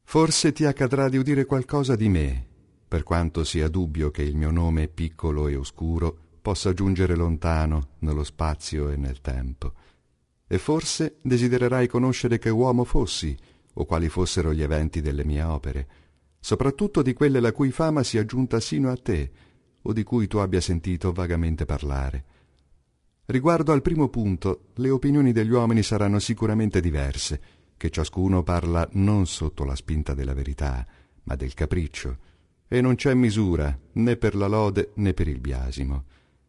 Forse ti accadrà di udire qualcosa di me, per quanto sia dubbio che il mio nome piccolo e oscuro possa giungere lontano nello spazio e nel tempo. E forse desidererai conoscere che uomo fossi, o quali fossero gli eventi delle mie opere, soprattutto di quelle la cui fama sia giunta sino a te, o di cui tu abbia sentito vagamente parlare. Riguardo al primo punto, le opinioni degli uomini saranno sicuramente diverse, che ciascuno parla non sotto la spinta della verità, ma del capriccio, e non c'è misura né per la lode né per il biasimo.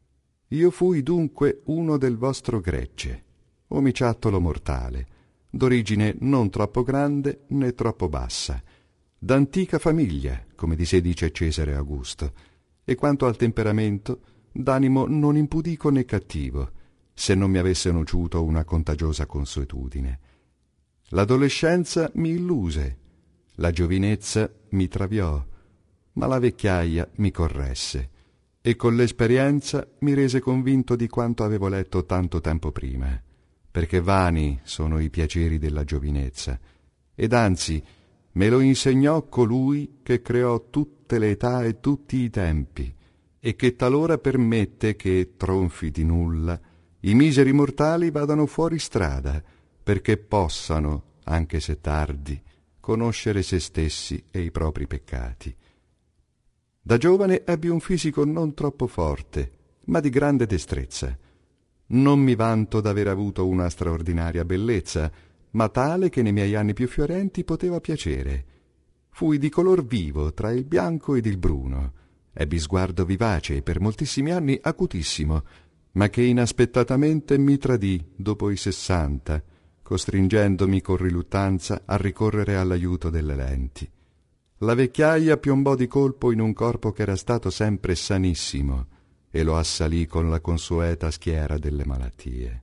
Io fui dunque uno del vostro gregge, omiciattolo mortale, d'origine non troppo grande né troppo bassa, d'antica famiglia, come di sé dice Cesare Augusto, e quanto al temperamento, d'animo non impudico né cattivo, se non mi avesse nociuto una contagiosa consuetudine. L'adolescenza mi illuse, la giovinezza mi traviò, ma la vecchiaia mi corresse, e con l'esperienza mi rese convinto di quanto avevo letto tanto tempo prima, perché vani sono i piaceri della giovinezza, ed anzi me lo insegnò colui che creò tutte le età e tutti i tempi, e che talora permette che, tronfi di nulla, i miseri mortali vadano fuori strada, perché possano, anche se tardi, conoscere se stessi e i propri peccati. Da giovane ebbi un fisico non troppo forte, ma di grande destrezza. Non mi vanto d'aver avuto una straordinaria bellezza, ma tale che nei miei anni più fiorenti poteva piacere. Fui di color vivo tra il bianco ed il bruno. Ebbi sguardo vivace e per moltissimi anni acutissimo, ma che inaspettatamente mi tradì dopo i 60, costringendomi con riluttanza a ricorrere all'aiuto delle lenti. La vecchiaia piombò di colpo in un corpo che era stato sempre sanissimo e lo assalì con la consueta schiera delle malattie.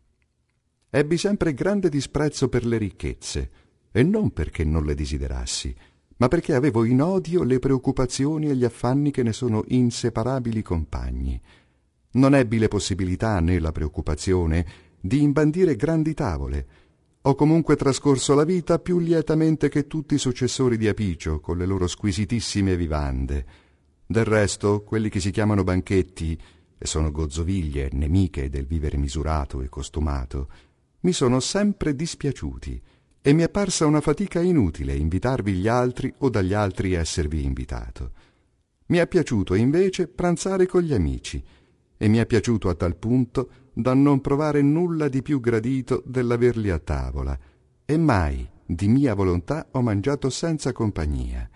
Ebbi sempre grande disprezzo per le ricchezze, e non perché non le desiderassi, ma perché avevo in odio le preoccupazioni e gli affanni che ne sono inseparabili compagni. Non ebbi le possibilità né la preoccupazione di imbandire grandi tavole. Ho comunque trascorso la vita più lietamente che tutti i successori di Apicio con le loro squisitissime vivande. Del resto, quelli che si chiamano banchetti, e sono gozzoviglie nemiche del vivere misurato e costumato, mi sono sempre dispiaciuti, e mi è parsa una fatica inutile invitarvi gli altri o dagli altri esservi invitato. Mi è piaciuto invece pranzare con gli amici, e mi è piaciuto a tal punto da non provare nulla di più gradito dell'averli a tavola, e mai di mia volontà ho mangiato senza compagnia.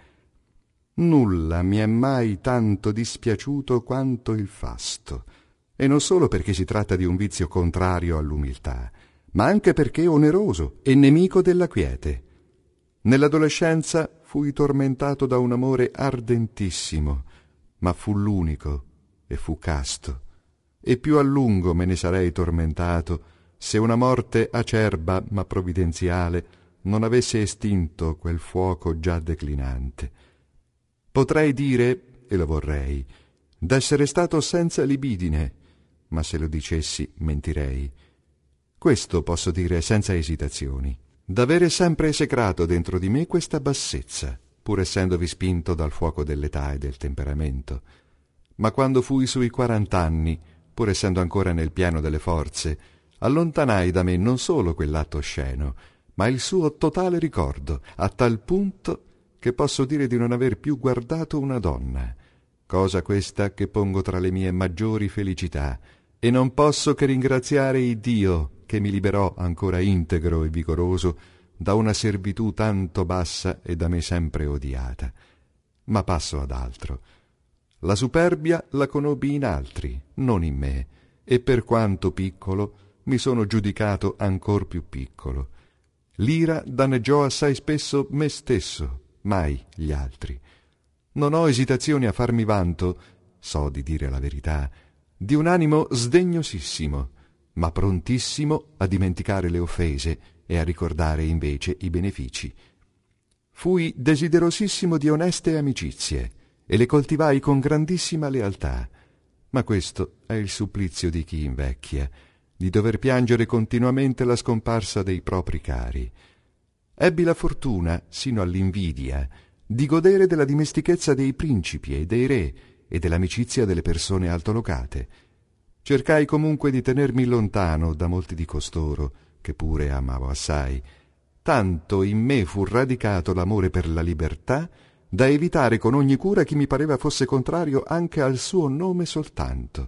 Nulla mi è mai tanto dispiaciuto quanto il fasto, e non solo perché si tratta di un vizio contrario all'umiltà, ma anche perché oneroso e nemico della quiete. Nell'adolescenza fui tormentato da un amore ardentissimo, ma fu l'unico e fu casto, e più a lungo me ne sarei tormentato se una morte acerba ma provvidenziale non avesse estinto quel fuoco già declinante. Potrei dire, e lo vorrei, d'essere stato senza libidine, ma se lo dicessi mentirei. Questo posso dire senza esitazioni, d'avere sempre esecrato dentro di me questa bassezza, pur essendovi spinto dal fuoco dell'età e del temperamento. Ma quando fui sui 40 anni, pur essendo ancora nel pieno delle forze, allontanai da me non solo quell'atto osceno, ma il suo totale ricordo, a tal punto che posso dire di non aver più guardato una donna, cosa questa che pongo tra le mie maggiori felicità, e non posso che ringraziare Iddio che mi liberò ancora integro e vigoroso da una servitù tanto bassa e da me sempre odiata. Ma passo ad altro. La superbia la conobbi in altri, non in me, e per quanto piccolo mi sono giudicato ancor più piccolo. L'ira danneggiò assai spesso me stesso, mai gli altri. Non ho esitazioni a farmi vanto, so di dire la verità, di un animo sdegnosissimo, ma prontissimo a dimenticare le offese e a ricordare invece i benefici. Fui desiderosissimo di oneste amicizie e le coltivai con grandissima lealtà, ma questo è il supplizio di chi invecchia, di dover piangere continuamente la scomparsa dei propri cari. ebbi la fortuna, sino all'invidia, di godere della dimestichezza dei principi e dei re e dell'amicizia delle persone altolocate. Cercai comunque di tenermi lontano da molti di costoro, che pure amavo assai. Tanto in me fu radicato l'amore per la libertà, da evitare con ogni cura chi mi pareva fosse contrario anche al suo nome soltanto.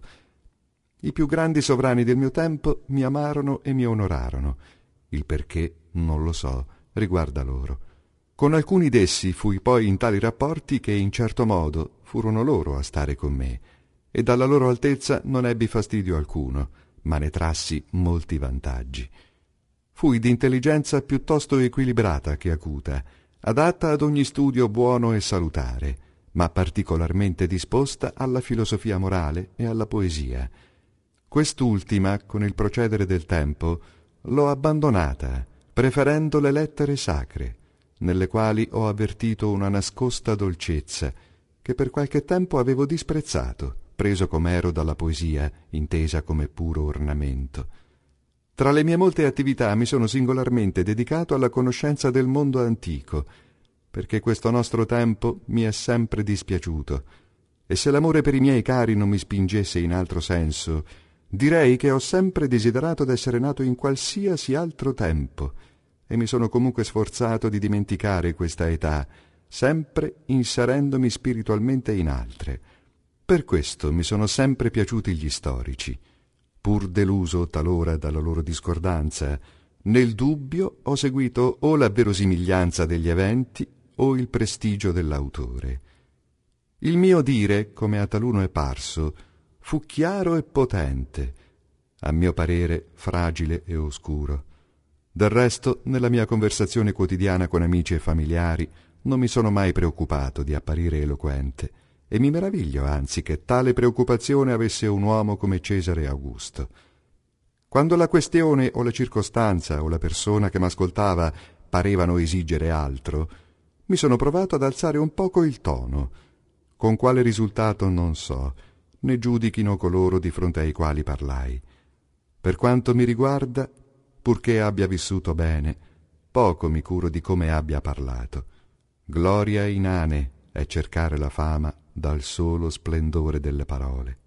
I più grandi sovrani del mio tempo mi amarono e mi onorarono. Il perché, non lo so, riguarda loro. Con alcuni d'essi fui poi in tali rapporti che in certo modo furono loro a stare con me, e dalla loro altezza non ebbi fastidio alcuno, ma ne trassi molti vantaggi. Fui di intelligenza piuttosto equilibrata che acuta, adatta ad ogni studio buono e salutare, ma particolarmente disposta alla filosofia morale e alla poesia. Quest'ultima, con il procedere del tempo, l'ho abbandonata, preferendo le lettere sacre, nelle quali ho avvertito una nascosta dolcezza, che per qualche tempo avevo disprezzato, preso com'ero dalla poesia, intesa come puro ornamento. Tra le mie molte attività mi sono singolarmente dedicato alla conoscenza del mondo antico, perché questo nostro tempo mi è sempre dispiaciuto, e se l'amore per i miei cari non mi spingesse in altro senso, direi che ho sempre desiderato d'essere nato in qualsiasi altro tempo, e mi sono comunque sforzato di dimenticare questa età, sempre inserendomi spiritualmente in altre. Per questo mi sono sempre piaciuti gli storici. Pur deluso talora dalla loro discordanza, nel dubbio ho seguito o la verosimiglianza degli eventi o il prestigio dell'autore. Il mio dire, come a taluno è parso, fu chiaro e potente, a mio parere fragile e oscuro. Del resto, nella mia conversazione quotidiana con amici e familiari, non mi sono mai preoccupato di apparire eloquente, e mi meraviglio anzi che tale preoccupazione avesse un uomo come Cesare Augusto. Quando la questione o la circostanza o la persona che m'ascoltava parevano esigere altro, mi sono provato ad alzare un poco il tono. Con quale risultato non so, né giudichino coloro di fronte ai quali parlai. Per quanto mi riguarda, purché abbia vissuto bene, poco mi curo di come abbia parlato. Gloria inane è cercare la fama dal solo splendore delle parole.